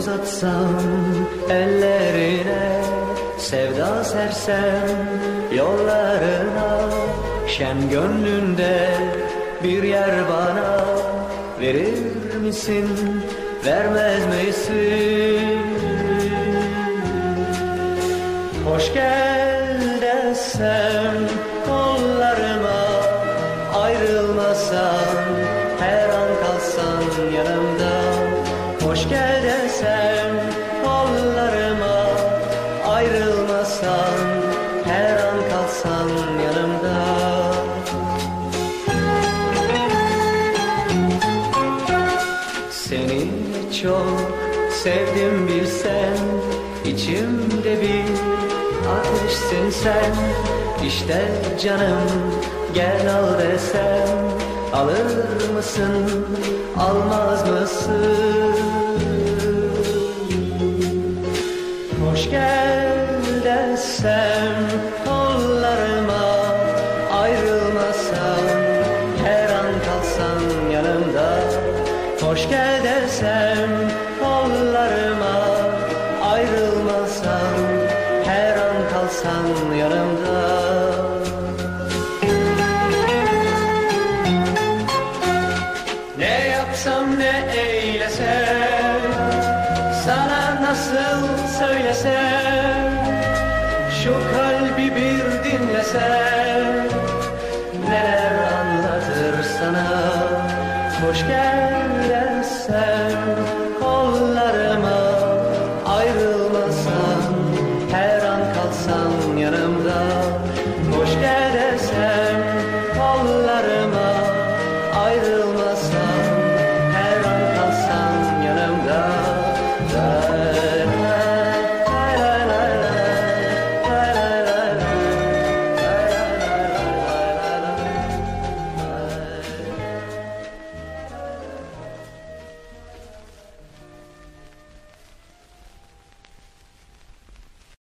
uzatsam ellerine, sevda sersem yollarına, şen gönlünde bir yer bana verir misin, vermez misin? Hoş gel desem kollarıma, ayrılmasan, her an kalsan yanımda. Hoş gel desem kollarıma, ayrılmasan, her an kalsan yanımda. Seni çok sevdim bilsen, içimde bir ateşsin sen. İşte canım gel al desem, alır mısın, almaz mısın? Hoş gel desem kollarıma, ayrılmasan, her an kalsan yanımda. Hoş gel desem kollarıma, ayrılmasan, her an kalsan yanımda. Ne yapsam ne eylesem, sana nasıl söylesem, şu kalbi bir dinlesem, neler anlatır sana. Hoş gel